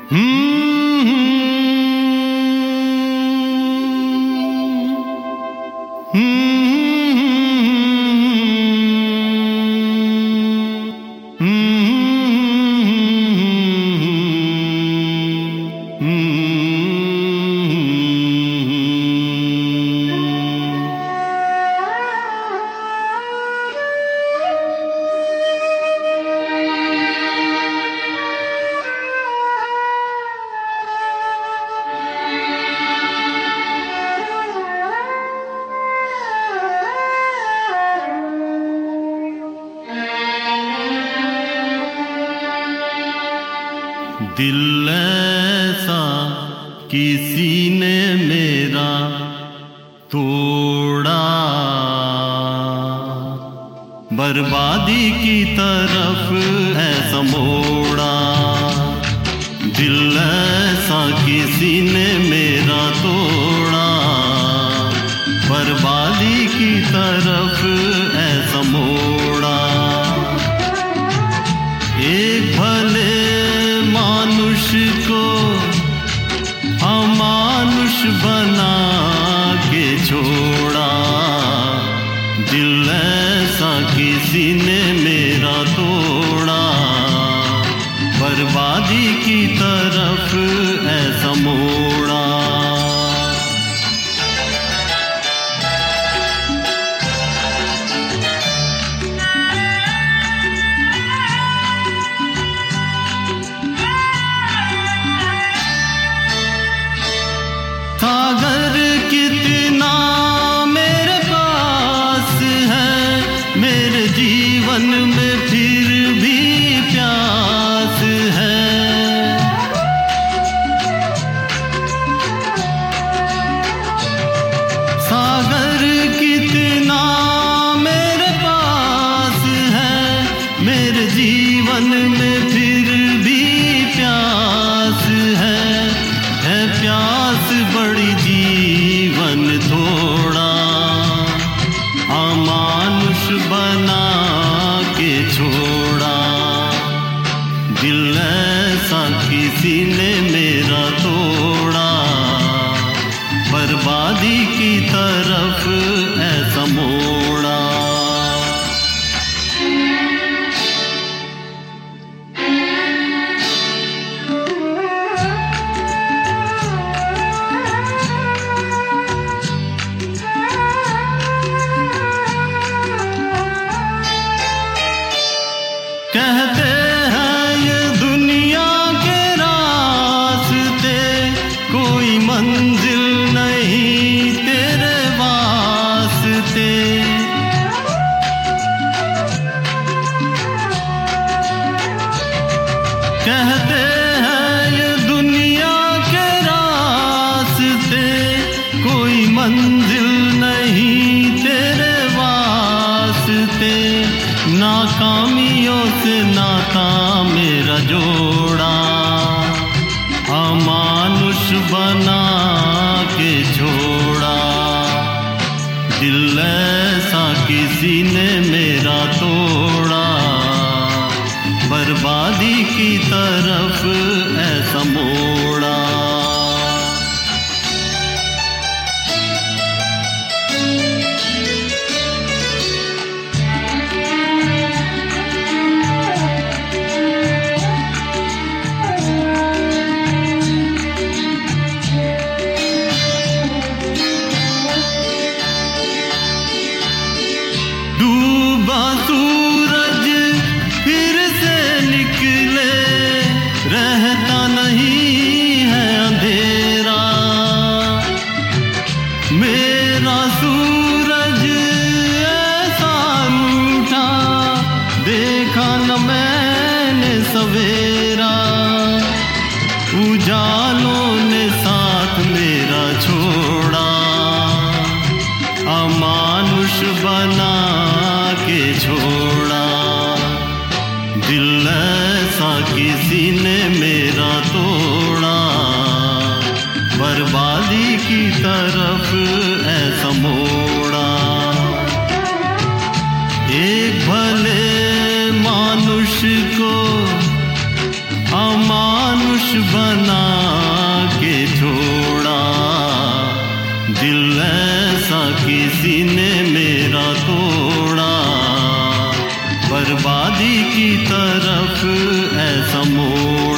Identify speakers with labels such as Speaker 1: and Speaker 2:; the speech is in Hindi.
Speaker 1: दिल ऐसा किसी ने मेरा तोड़ा, बर्बादी की तरफ ऐसा मोड़ा। दिल ऐसा किसी ने मेरा तोड़ा, बर्बादी की तरफ ऐसा मोड़ा। एक भले मानुष को अमानुष बना के छोड़ा। दिल ऐसा किसी ने मेरा तोड़ा, बर्बादी की तरफ ऐसा मोड़ा। सागर कितना मेरे पास है, मेरे जीवन में फिर भी प्यास है। सागर कितना मेरे पास है, मेरे जीवन में फिर भी प्यास है प्यास बड़ी जीवन थोड़ा, अमानुष बना के छोड़ा। दिल ऐसा किसी ने मेरा तोड़ा, बर्बादी की तरफ ऐसा मोड़ा। कहते हैं ये दुनिया के रास्ते, कोई मंजिल नहीं तेरे वास्ते। कहते हैं ये दुनिया के रास्ते, कोई मंजिल नहीं तेरे वास्ते। नाकामियों से नाता मेरा जोड़ा, अमानुष बना के छोड़ा। दिल ऐसा किसी ने मेरा तोड़ा, बर्बादी की तरफ ऐसा मोड़ा। डूबा सूरज फिर से निकले, रहता नहीं है अंधेरा। मेरा सूरज ऐसा रूठा, देखा न मैंने सवेरा। उजालों ने साथ मेरा छोड़ा, अमानुष बना के छोड़ा। दिल ऐसा किसी ने मेरा तोड़ा, बर्बादी की तरफ ऐसा मोड़ा। एक भले मानुष को अमानुष बना बर्बादी की तरफ ऐसा मोड़